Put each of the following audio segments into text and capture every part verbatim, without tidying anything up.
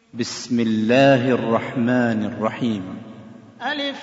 بسم الله الرحمن الرحيم. ألف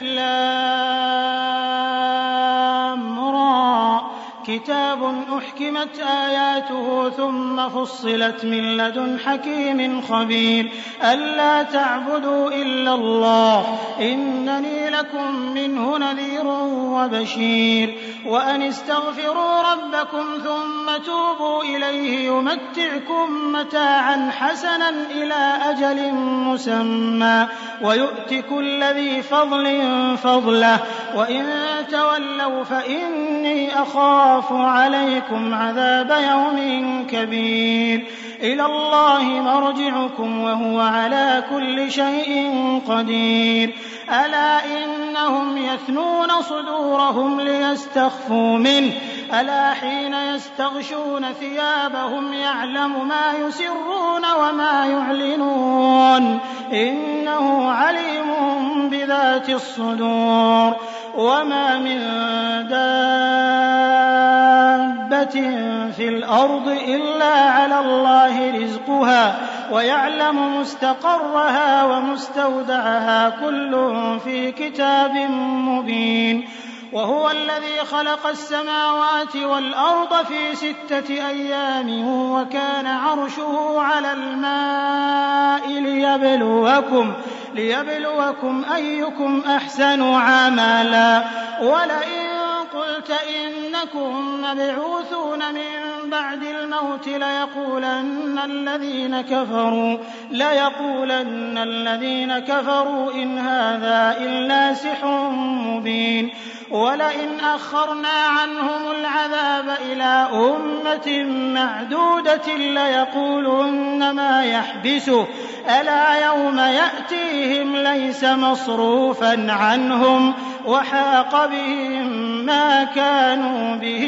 لام را كتاب أحكمت آياته ثم فصلت من لدن حكيم خبير ألا تعبدوا إلا الله إنني لكم منه نذير وبشير وأن استغفروا ربكم ثم توبوا إليه يمتعكم متاعا حسنا إلى أجل مسمى ويؤت كل ذي فضل فضله وإن تولوا فإني أخاف عليكم عذاب يوم كبير إلى الله مرجعكم وهو على كل شيء قدير ألا إنهم يثنون صدورهم ليستخفوا منه ألا حين يستغشون ثيابهم يعلم ما يسرون وما يعلنون إنه عليم بذات الصدور وما من دابة في الأرض إلا على الله رزقها ويعلم مستقرها ومستودعها كل في كتاب مبين وهو الذي خلق السماوات والأرض في ستة أيام وكان عرشه على الماء ليبلوكم, ليبلوكم أيكم أحسن عملا ولئن قلت إنكم مبعوثون من بعد الموت ليقولن الذين كفروا ليقولن الذين كفروا إن هذا إلا سحر مبين ولئن أخرنا عنهم العذاب إلى أمة معدودة ليقولن ما يحبسه ألا يوم يأتيهم ليس مصروفا عنهم وحاق بهم ما كانوا به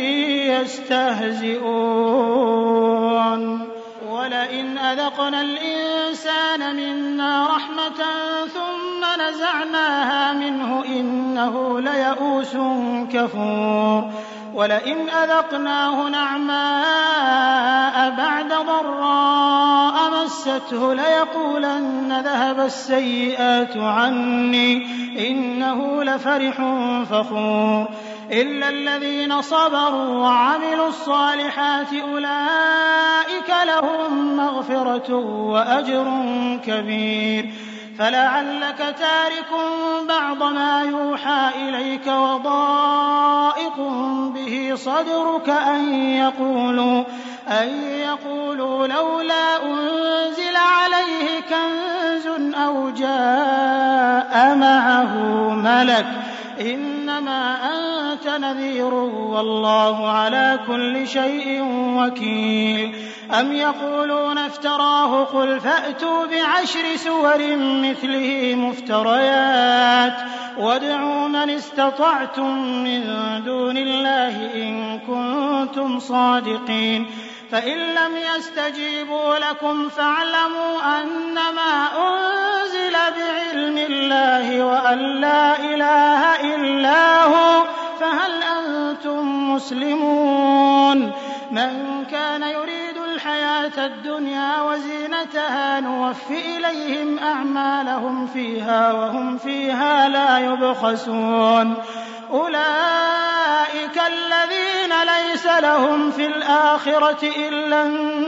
يستهزئون ولئن أذقنا الإنسان منا رحمة ثم نزعناها منه إنه ليئوس كفور ولئن أذقناه نعماء بعد ضراء مسته ليقولن ذهب السيئات عني إنه لفرح فخور إلا الذين صبروا وعملوا الصالحات أولئك لهم مغفرة وأجر كبير فلعلك تارك بعض ما يوحى إليك وضائق به صدرك أن يقولوا, أن يقولوا لولا أنزل عليه كنز أو جاء معه ملك إنما أنت نذير والله على كل شيء وكيل أم يقولون افتراه قل فأتوا بعشر سور مثله مفتريات وادعوا من استطعتم من دون الله إن كنتم صادقين فإن لم يستجيبوا لكم فاعلموا أنما أنزل بعلم الله وأن لا إله إلا هو فهل أنتم مسلمون من كان يريد الحياة الدنيا وزينتها نوفي إليهم أعمالهم فيها وهم فيها لا يبخسون أولئك الذين ليس لهم في الآخرة إلا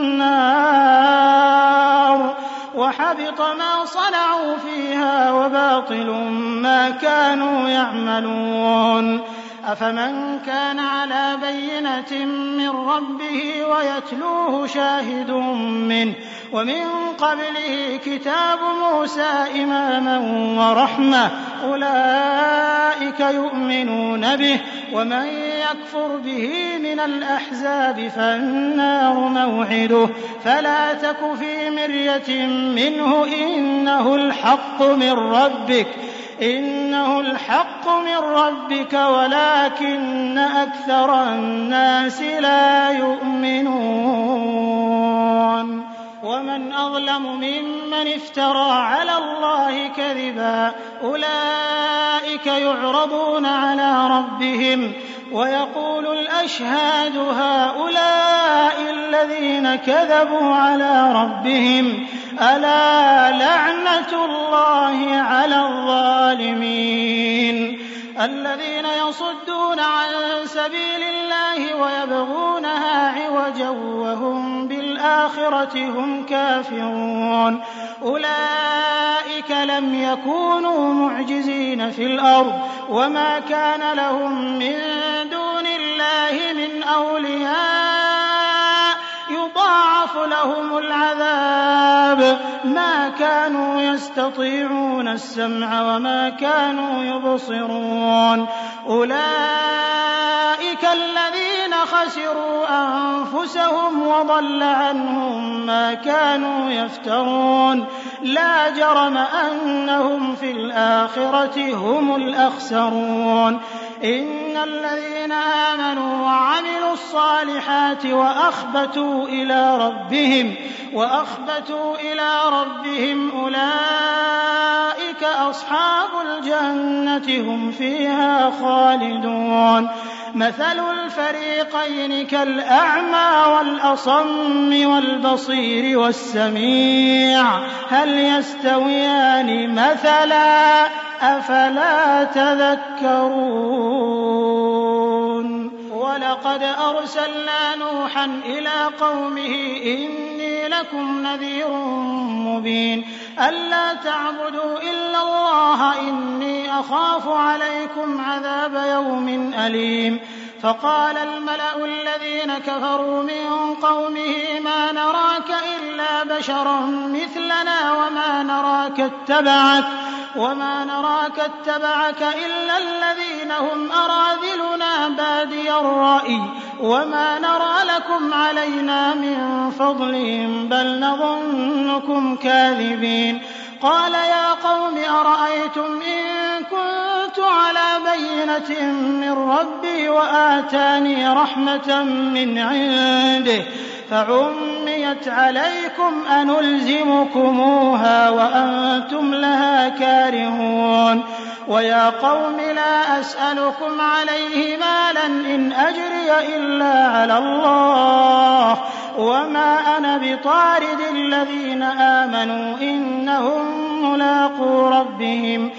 النار وحبط ما صنعوا فيها وباطل ما كانوا يعملون أفمن كان على بينة من ربه ويتلوه شاهد منه ومن قبله كتاب موسى إماما ورحمة أولئك يؤمنون به ومن يكفر به من الأحزاب فالنار موعده فلا تك في مرية منه إنه الحق من ربك إنه الحق من ربك ولكن أكثر الناس لا يؤمنون ومن أظلم ممن افترى على الله كذبا أولئك يعرضون على ربهم ويقول الأشهاد هؤلاء الذين كذبوا على ربهم ألا لعنة الله على الظالمين الذين يصدون عن سبيل الله ويبغونها عوجا وهم بالآخرة هم كافرون أولئك لم يكونوا معجزين في الأرض وما كان لهم من دون الله من أولياء يضاعف لهم العذاب ما كانوا يستطيعون السمع وما كانوا يبصرون أولئك الذين خسروا أنفسهم وضل عنهم ما كانوا يفترون لا جرم أنهم في الآخرة هم الأخسرون إن الذين آمنوا وعملوا الصالحات وأخبتوا إلى ربهم وأخبتوا إلى ربهم أولئك أصحاب الجنة هم فيها خالدون مثل الفريقين كالأعمى والأصم والبصير والسميع هل يستويان مثلا أفلا تذكرون ولقد أرسلنا نوحا إلى قومه إني لكم نذير مبين ألا تعبدوا إلا الله إني أخاف عليكم عذاب يوم أليم فقال الملأ الذين كفروا من قومه ما نراك إلا بشرا مثلنا وما نراك اتبعك وما نراك اتبعك إلا الذين هم أراذلنا بادي الرأي وما نرى لكم علينا من فضل بل نظنكم كاذبين قال يا قوم أرأيتم إن كنت على بينة من ربي وآتاني رحمة من عنده فعميت عليكم أنلزمكموها وأنتم لها كارهون ويا قوم لا أسألكم عليه مالا إن أجري إلا على الله وما أنا بطارد الذين آمنوا إنهم ملاقو ربهم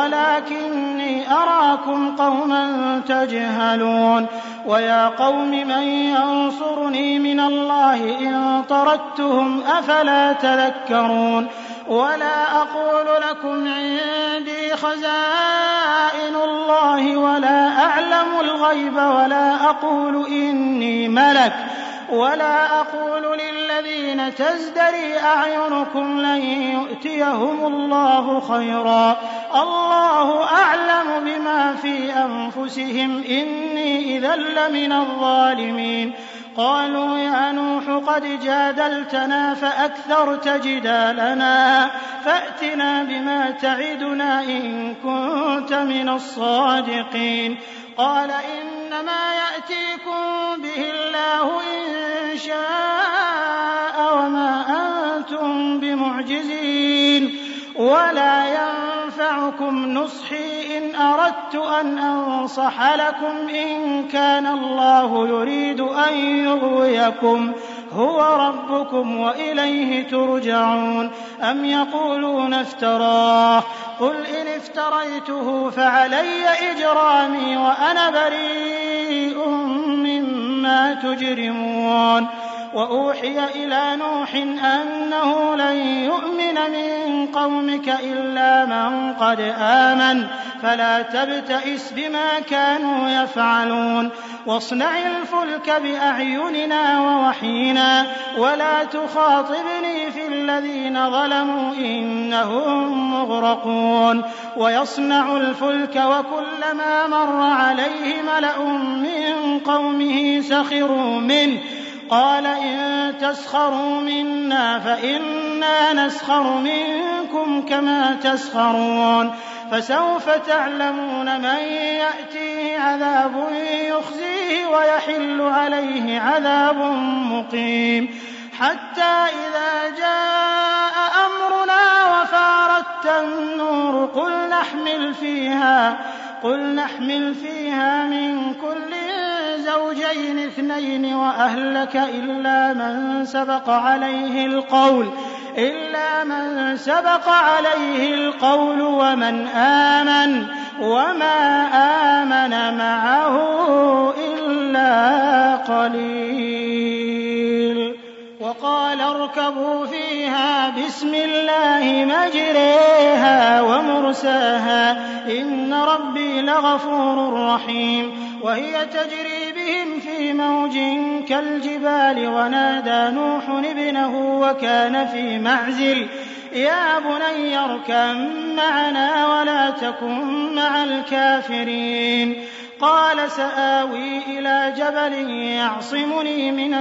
ولكني أراكم قوما تجهلون ويا قوم من ينصرني من الله إن طردتهم أفلا تذكرون ولا أقول لكم عندي خزائن الله ولا أعلم الغيب ولا أقول إني ملك ولا أقول للذين تزدري أعينكم لن يؤتيهم الله خيرا الله أعلم بما في أنفسهم إني إذا لمن الظالمين قالوا يا نوح قد جادلتنا فأكثرت جدالنا فأتنا بما تعدنا إن كنت من الصادقين قال إنما يأتيكم به الله إن شاء وما أنتم بمعجزين ولا ينفعكم نصحي إن أردت أن أنصح لكم إن كان الله يريد أن يغويكم هو ربكم وإليه ترجعون أم يقولون افتراه قل إن افتريته فعلي إجرامي وأنا بريء مما تجرمون وأوحي إلى نوح أنه لن يؤمن من قومك إلا من قد آمن فلا تبتئس بما كانوا يفعلون واصنع الفلك بأعيننا ووحينا ولا تخاطبني في الذين ظلموا إنهم مغرقون ويصنع الفلك وكلما مر عليه ملأ من قومه سخروا منه قال إن تسخروا منا فإنا نسخر منكم كما تسخرون فسوف تعلمون من يأتيه عذاب يخزيه ويحل عليه عذاب مقيم حتى إذا جاء أمرنا وفارت النور قل نحمل فيها قل نحمل فيها من كل زوجين اثنين وأهلك إلا من سبق عليه القول إلا من سبق عليه القول ومن آمن وما آمن معه إلا قليل. وقال اركبوا فيها بسم الله مجريها ومرساها إن ربي لغفور رحيم. وهي تجري بهم في موج كالجبال ونادى نوح ابنه وكان في معزل يا بني اركب معنا ولا تكن مع الكافرين. قال سآوي إلى جبل يعصمني من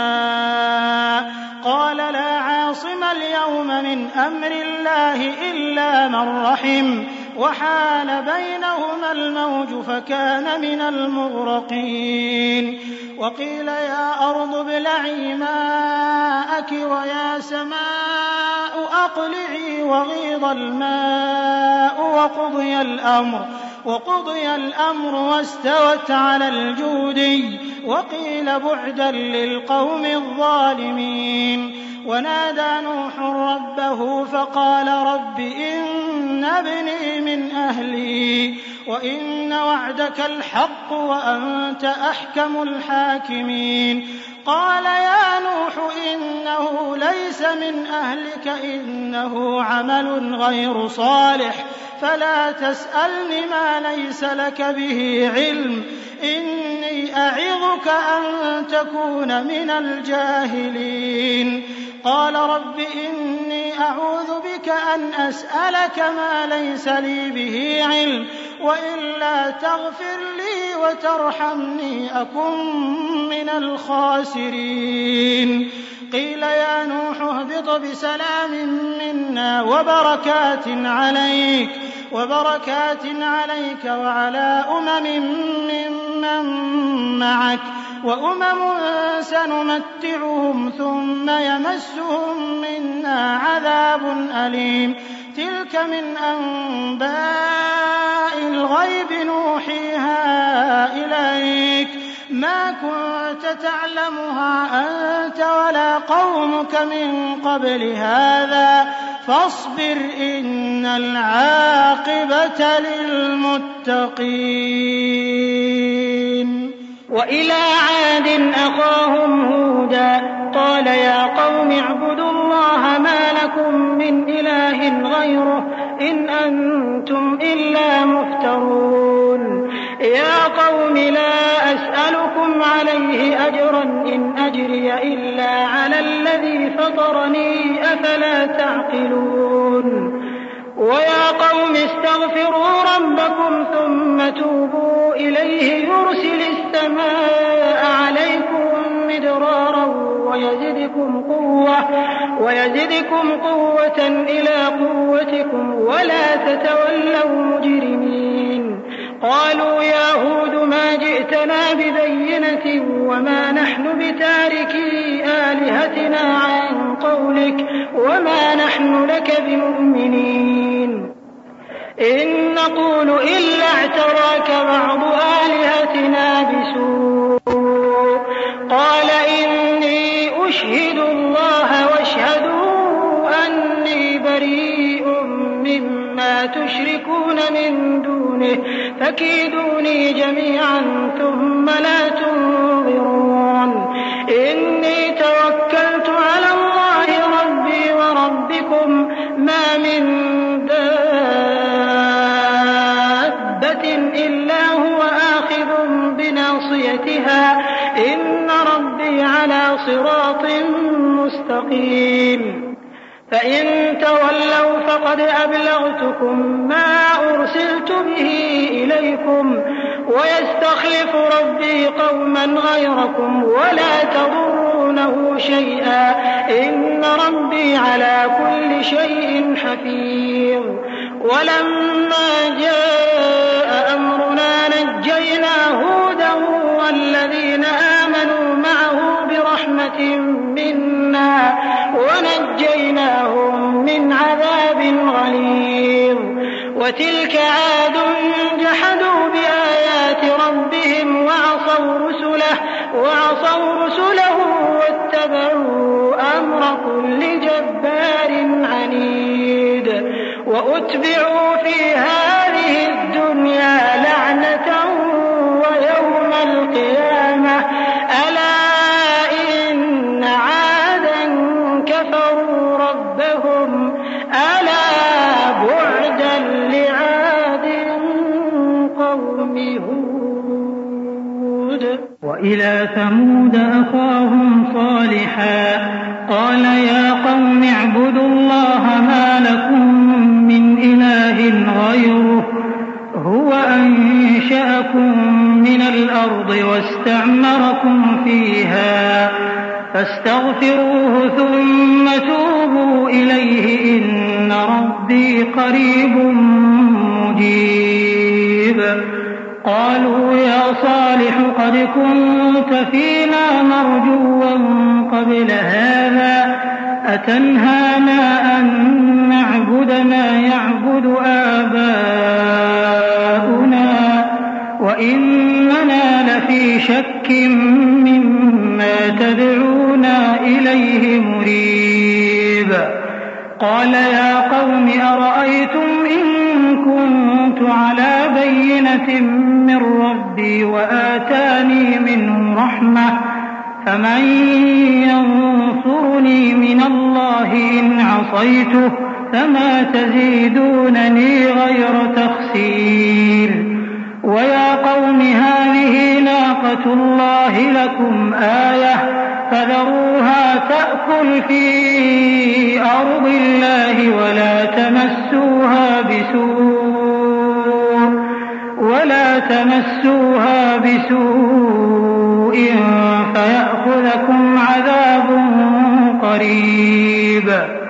الماء قال لا عاصم اليوم من أمر الله إلا من رحم وحال بينهما الموج فكان من المغرقين. وقيل يا أرض ابلعي ماءك ويا سماء أقلعي وغيض الماء وقضي الأمر وقضي الأمر واستوت على الجودي وقيل بعدا للقوم الظالمين. ونادى نوح ربه فقال رب إن ابني من أهلي وإن وعدك الحق وأنت أحكم الحاكمين. قال يا نوح إنه ليس من أهلك إنه عمل غير صالح فلا تسألني ما ليس لك به علم إني أعظك أن تكون من الجاهلين. قال رب إني أعوذ بك أن أسألك ما ليس لي به علم وإلا تغفر لي وترحمني أكن من الخاسرين. قيل يا نوح اهبط بسلام منا وبركات عليك وبركات عليك وعلى أمم ممن معك وأمم سنمتعهم ثم يمسهم منا عذاب أليم. تلك من أنباء الغيب نوحيها إليك ما كنت تعلمها أنت ولا قومك من قبل هذا فاصبر إن العاقبة للمتقين. وإلى عاد أخاهم هودا قال يا قوم اعبدوا الله ما لكم من إله غيره إن أنتم إلا مفترون. يا قوم لا أسألكم عليه أجرا إن أجري إلا على الذي فطرني أفلا تعقلون. ويا قوم استغفروا ربكم ثم توبوا إليه يرسل السماء عليكم مدرارا ويزدكم قوة, ويزدكم قوة إلى قوتكم ولا تتولوا مجرمين. قالوا يا هود ما جئتنا ببينة وما نحن بتاركي آلهتنا عن قولك وما نحن لك بمؤمنين إن نقول إلا اعتراك بعض آلهتنا بسوء. قال إني أشهد الله واشهدوا أني بريء مما تشركون من دونه فكيدوني جميعا ثم لا تنظرون. إني توكلت على الله ربي وربكم ما من دابة إلا هو آخذ بناصيتها إن ربي على صراط مستقيم. فإن تولوا فقد أبلغتكم ما أرسلت به إليكم ويستخلف ربي قوما غيركم ولا تضرونه شيئا إن ربي على كل شيء حفيظ. ولما جاء أمرنا نجينا هودا والذين آمنوا معه برحمة منا ونجيناهم من عذاب غليظ. وتلك عاد جحدوا بآيات ربهم وعصوا رسله, وعصوا رسله واتبعوا أمر كل جبار وأتبعوا في هذه الدنيا لعنة ويوم القيامة ألا إن عادا كفروا ربهم ألا بعدا لعاد قوم هود. وإلى ثمود أخاهم صالحا قال يا قوم اعبدوا الله ما لكم من إله غيره هو أنشأكم من الأرض واستعمركم فيها فاستغفروه ثم توبوا إليه إن ربي قريب مجيب. قالوا يا صالح قد كنت فينا مرجوا قبل هذا أتنهانا أن نعبد ما يعبد آباؤنا وإننا لفي شك مما تدعونا إليه مريب. قال يا قوم أرأيتم إن كنت على بينة من ربي وآتاني منه رحمة فمن ينصرني من الله إن عصيته فما تزيدونني غير تخسير. ويا قوم هذه ناقة الله لكم آية فذروها تأكل في أرض الله ولا تمسوها بسوء ولا تمسوها بسوء فيأخذكم عذاب قريب.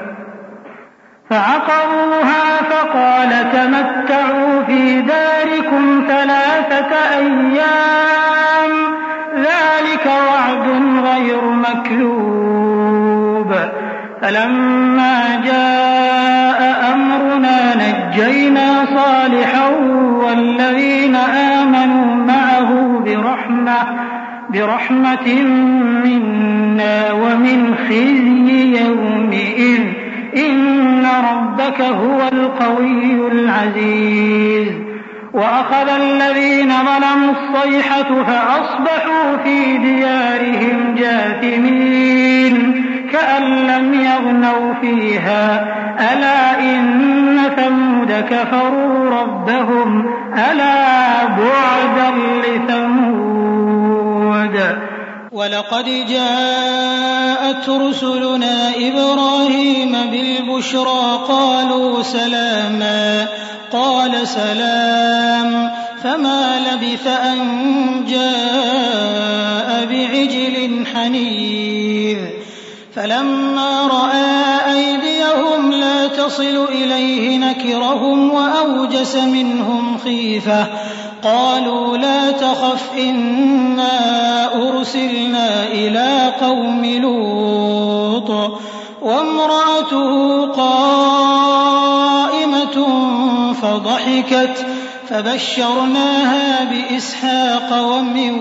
فعقروها فقال تمتعوا في داركم ثلاثة أيام ذلك وعد غير مكذوب. فلما جاء أمرنا نجينا صالحا والذين آمنوا معه برحمة, برحمة منا ومن خزي يومئذ إن ربك هو القوي العزيز. وأخذ الذين ظلموا الصيحة فأصبحوا في ديارهم جاثمين كأن لم يغنوا فيها ألا إن ثمود كفروا ربهم ألا بعدا لثمود. ولقد جاءت رسلنا إبراهيم بالبشرى قالوا سلاما قال سلام فما لبث أن جاء بعجل حنيذ. فلما رأى أيديهم لا تصل إليه نكرهم وأوجس منهم خيفة قالوا لا تخف إنا أرسلنا إلى قوم لوط وامرأته قائمة فضحكت فبشرناها بإسحاق ومن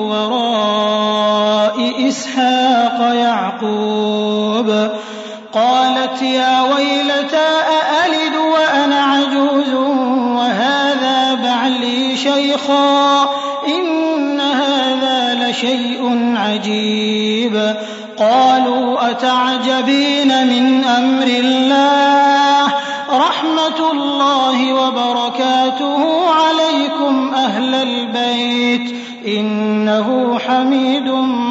وراء إسحاق يعقوب. قالت يا ويلتى أألد وأنا عجوز وهذا بعلي شيخا إن هذا لشيء عجيب. قالوا أتعجبين من أمر الله رحمة الله وبركاته عليكم أهل البيت إنه حميد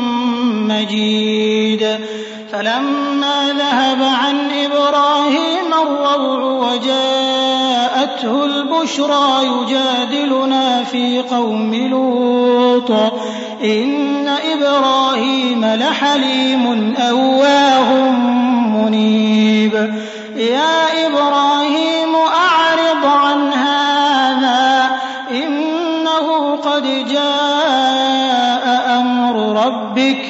مجيد. فلما ذهب عن إبراهيم الروع وجاءته البشرى يجادلنا في قوم لوط إن إبراهيم لحليم أواه منيب. يا إبراهيم أعرض عن هذا إنه قد جاء أمر ربك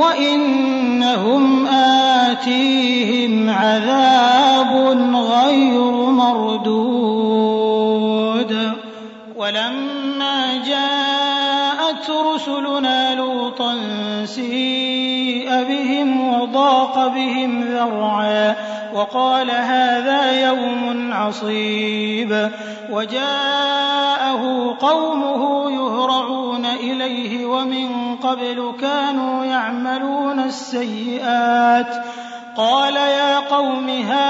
وإنهم آتيهم عذاب غير مردود. ولما جاءت رسلنا لوطا سيء بهم وضاق بهم ذرعا وقال هذا يوم عصيب وجاءه قومه يهرعون إليه ومن قبل كانوا يعملون السيئات قال يا قوم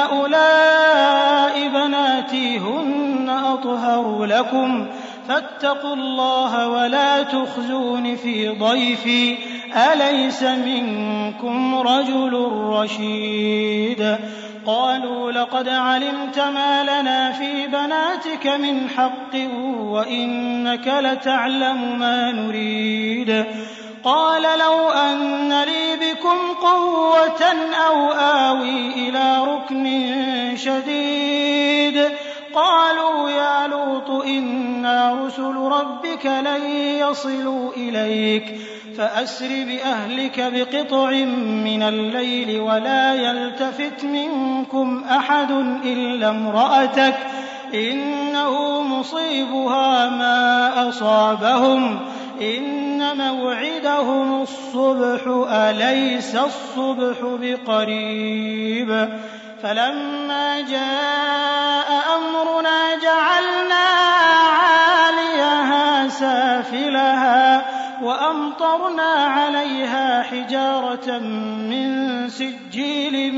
هؤلاء بناتي هن أطهر لكم فاتقوا الله ولا تخزون في ضيفي أليس منكم رجل رشيد قالوا لقد علمت ما لنا في بناتك من حق وإنك لتعلم ما نريد قال لو أن لي بكم قوة أو آوي إلى ركن شديد قالوا يا لوط إنا رسل ربك لن يصلوا إليك فأسر بأهلك بقطع من الليل ولا يلتفت منكم أحد إلا امرأتك إنه مصيبها ما أصابهم إن موعدهم الصبح أليس الصبح بقريب فلما جاء أمرنا جعلنا عاليها سافلها وأمطرنا عليها حجارة من سجيل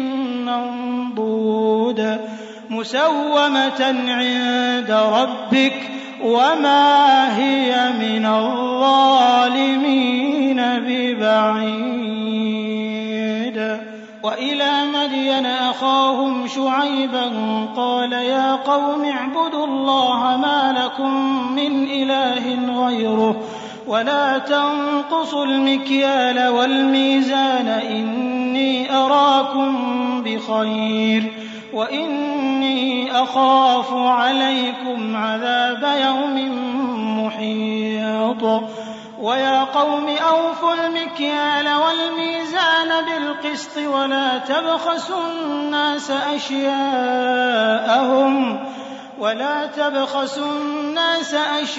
منضود مسومة عند ربك وما هي من الظالمين ببعيد وإلى مدين أخاهم شعيبا قال يا قوم اعبدوا الله ما لكم من إله غيره ولا تنقصوا المكيال والميزان إني أراكم بخير وإني أخاف عليكم عذاب يوم محيط ويا قوم أوفوا المكيال والميزان بالقسط ولا تبخسوا الناس أشياءهم ولا تبخسوا الناس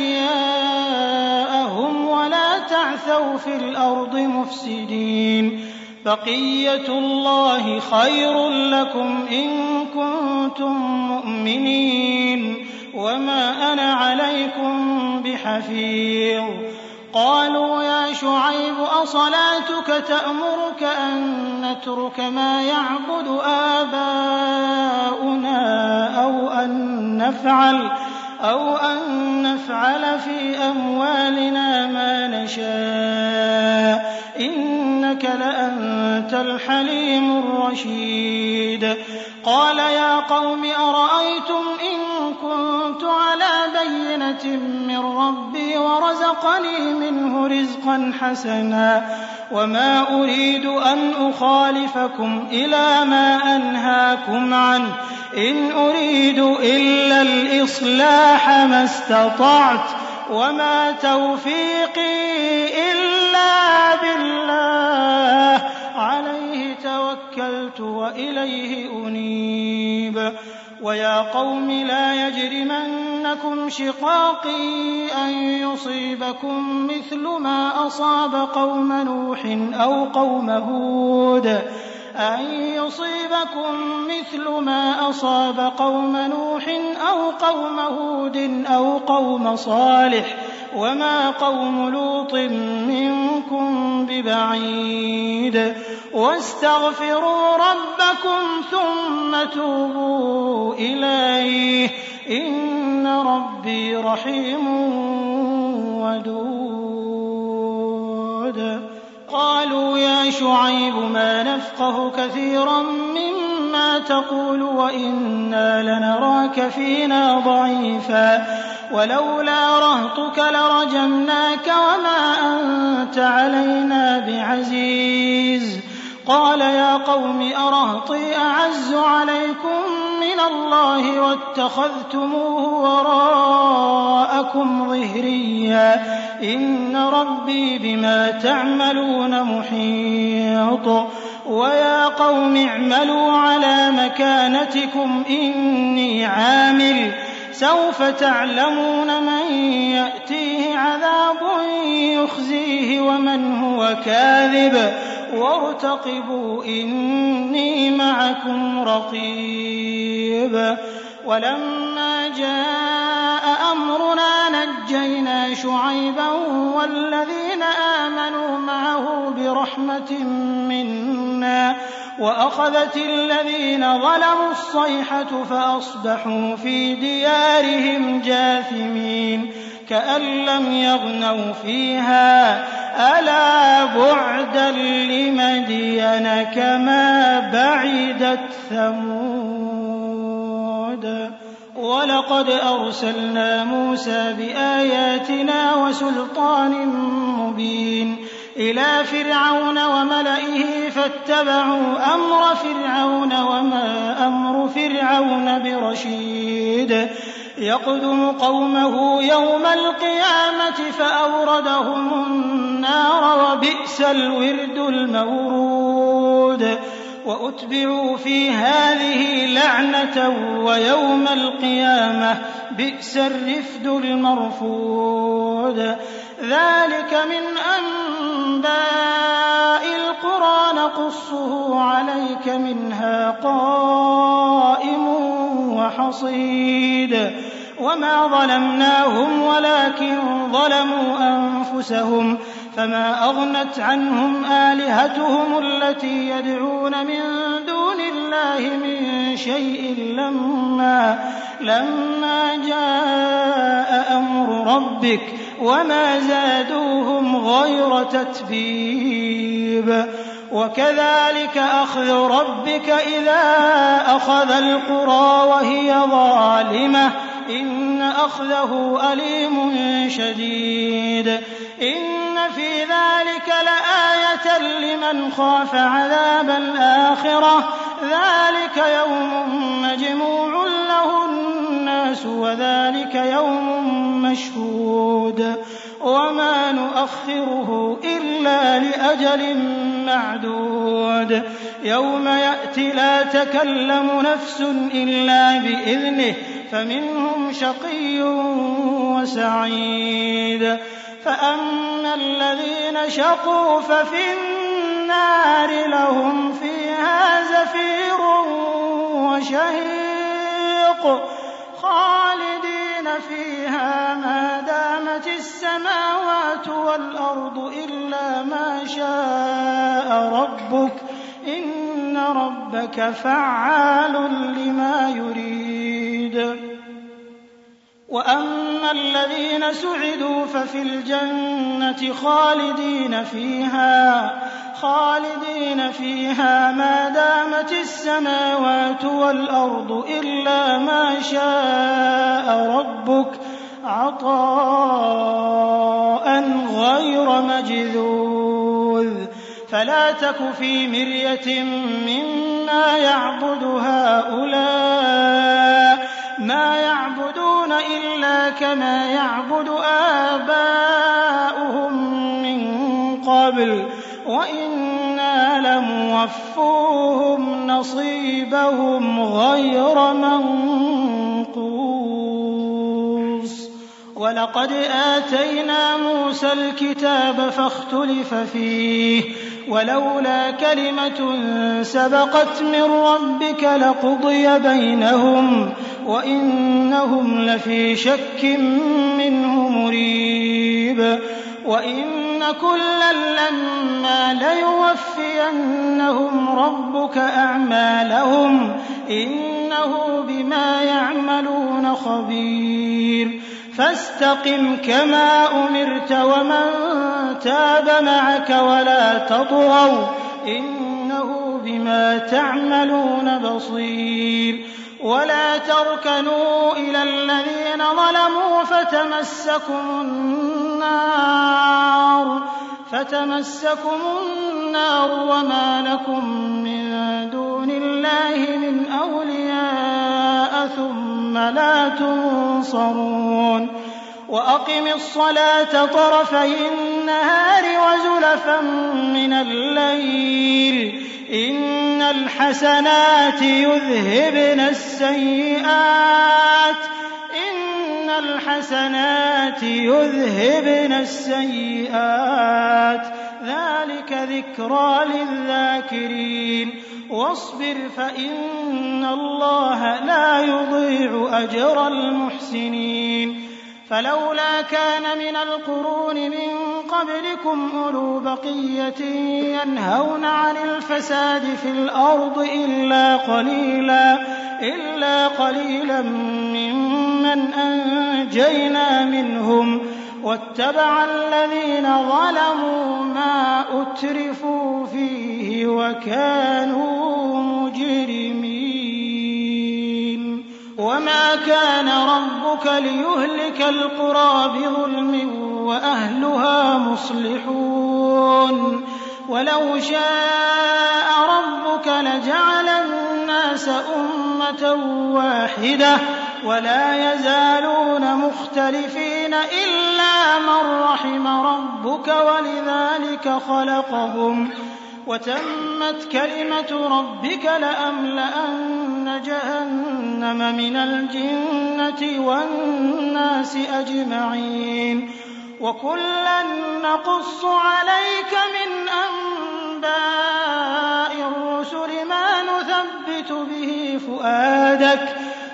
أشياءهم ولا تعثوا في الأرض مفسدين بقية الله خير لكم إن كنتم مؤمنين وما أنا عليكم بحفيظ قالوا يا شعيب أصلاتك تأمرك أن نترك ما يعبد آباؤنا أو أن نفعل أو أن نفعل في أموالنا ما نشاء إنك لأنت الحليم الرشيد قال يا قوم أرأيتم إن كنت على بينة من ربي ورزقني منه رزقا حسنا وما أريد أن أخالفكم إلى ما أنهاكم عنه إن أريد إلا الإصلاح ما استطعت وما توفيقي إلا بالله عليه توكلت وإليه أنيب ويا قوم لا يجرمنكم شقاقي أن يصيبكم مثل ما أصاب قوم نوح أو قوم هود أن يصيبكم مثل ما أصاب قوم نوح أو قوم هود أو قوم صالح وما قوم لوط منكم ببعيد واستغفروا ربكم ثم توبوا إليه إن ربي رحيم ودود قالوا يا شعيب ما نفقه كثيرا مما تقول وإنا لنراك فينا ضعيفا ولولا رهطك لرجمناك وما أنت علينا بعزيز قال يا قوم أرهطي أعز عليكم من الله واتخذتموه وراءكم ظهريا إن ربي بما تعملون محيط ويا قوم اعملوا على مكانتكم إني عامل سوف تعلمون من يأتيه عذاب يخزيه ومن هو كاذب وارتقبوا إني معكم رقيب ولما جاء أمرنا نجينا شعيبا والذين آمنوا معه برحمة منا وأخذت الذين ظلموا الصيحة فأصبحوا في ديارهم جاثمين كأن لم يغنوا فيها ألا بعدا لمدين كما بعدت ثمود ولقد أرسلنا موسى بآياتنا وسلطان مبين إلى فرعون وملئه فاتبعوا أمر فرعون وما أمر فرعون برشيد يقدم قومه يوم القيامة فأوردهم النار وبئس الورد المورود وأتبعوا في هذه لعنة ويوم القيامة بئس الرفد المرفود ذلك من أنباء القرى نقصه عليك منها قائم وحصيد وما ظلمناهم ولكن ظلموا أنفسهم فما أغنت عنهم آلهتهم التي يدعون من دون الله من شيء لما, لما جاء أمر ربك وما زادوهم غير تتبيب وكذلك أخذ ربك إذا أخذ القرى وهي ظالمة إن أخذه أليم شديد إن في ذلك لآية لمن خاف عذاب الآخرة ذلك يوم مجموع له الناس وذلك يوم مشهود وما نؤخره إلا لأجل معدود يوم يأتي لا تكلم نفس إلا بإذنه فمنهم شقي وسعيد فأما الذين شقوا ففي النار لهم فيها زفير وشهيق خالدين فيها ما دامت السماوات والأرض إلا ما شاء ربك إن ربك فعال لما يريد وأما الذين سعدوا ففي الجنة خالدين فيها خالدين فيها ما دامت السماوات والأرض إلا ما شاء ربك عطاء غير مجذوذ فلا تك في مرية مما يعبد هؤلاء ما يعبدون إلا كما يعبد آباؤهم من قبل وإنا لموفوهم نصيبهم غير منقوص ولقد آتينا موسى الكتاب فاختلف فيه ولولا كلمة سبقت من ربك لقضي بينهم وإنهم لفي شك منه مريب وإن كلا لما ليوفينهم ربك أعمالهم إنه بما يعملون خبير فاستقم كما أمرت ومن تاب معك ولا تطغوا إنه بما تعملون بصير ولا تركنوا إلى الذين ظلموا فتمسكم النار فتمسكم النار وما لكم من دون الله من أولياء ثم لا تنصرون وأقم الصلاة طرفي النهار وزلفا من الليل إن الحسنات يذهبن السيئات إن الحسنات يذهبن السيئات ذلك ذكرى للذاكرين واصبر فإن الله لا يضيع أجر المحسنين فلولا كان من القرون من قبلكم أولو بقية ينهون عن الفساد في الأرض إلا قليلا إلا قليلا ممن أنجينا منهم واتبع الذين ظلموا ما أترفوا فيه وكانوا مجرمين وما كان ربك ليهلك القرى بظلم وأهلها مصلحون ولو شاء ربك لجعل الناس أمة واحدة ولا يزالون مختلفين إلا من رحم ربك ولذلك خلقهم وتمت كلمة ربك لأملأن جهنم من الجنة والناس أجمعين وكلا نقص عليك من أنباء الرسل ما نثبت به فؤادك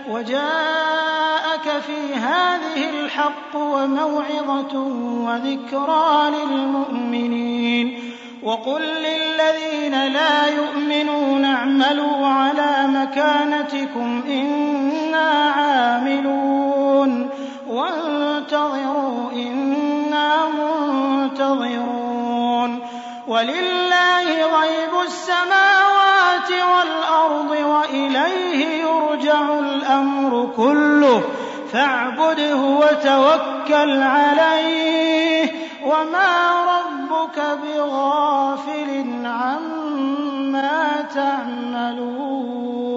وجاءك في هذه الحق وموعظة وذكرى للمؤمنين وقل للذين لا يؤمنون اعملوا على مكانتكم إنا عاملون وانتظروا إنا منتظرون ولله غيب السماوات والأرض وإليه يرجع الأمر كله فاعبده وتوكل عليه وما ربك بغافل عما تعملون